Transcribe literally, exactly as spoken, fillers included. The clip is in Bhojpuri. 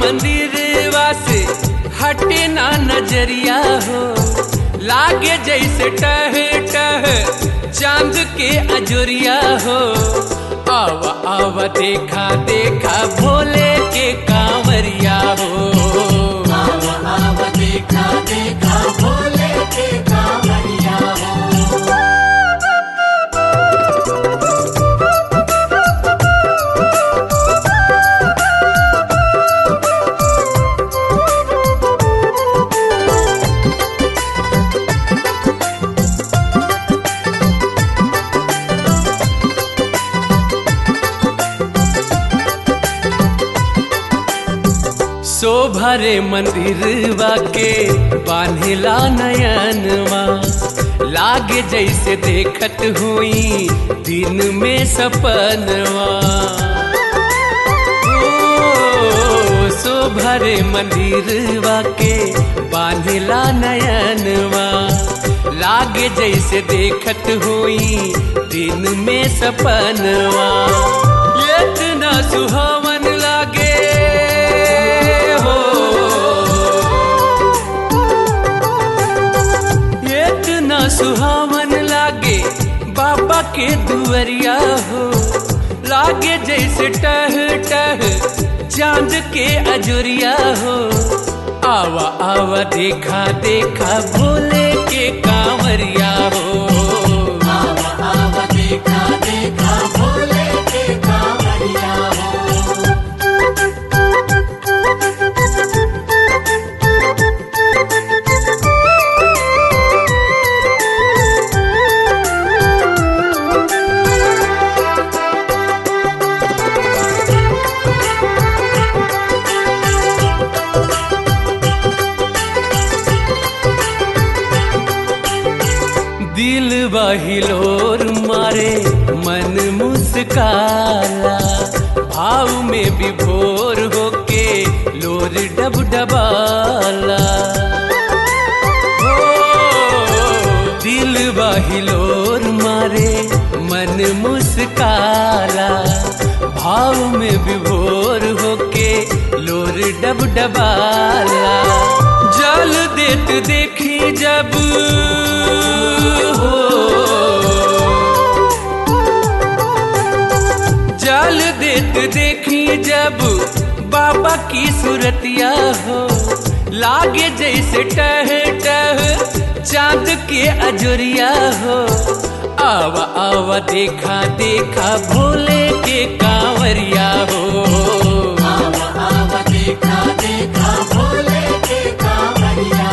मंदिरवा से हटे ना नजरिया हो, लागे जैसे टह टह चांद के अजोरिया हो। आवा आवा देखा देखा भोले के कांवरिया हो, आवा आवा देखा देखा भोले के कांवरिया हो। शोभरे मंदिरवा के बान्हिला नयनवा, लागे जैसे देखत हुई दिन में सपनवा। ओ शोभरे मंदिरवा के बान्हिला नयनवा, लागे जैसे देखत हुई दिन में सपनवा। इतना सुहावन लागे सुहावन लागे बाबा के दुवरिया हो, लागे जैसे टह टह चांद के अजोरिया हो। आवा आवा देखा देखा भोले के कांवरिया हो, आवा आवा देखा देखा भोले के कांवरिया हो। दिल बहिलोर मारे मन मुस्काला, भाव में विभोर होके लोर डब डबाला। ओ दिल बहिलोर मारे मन मुस्काला, भाव में विभोर होके लोर डब डबाला। जल देत देखी जब हो, जल देत देखी जब बाबा की सूरतिया हो, लागे जैसे टह टह चांद के अजोरिया हो। आवा आवा देखा देखा भोले के कांवरिया हो, आवा आवा देखा देखा भोले के कांवरिया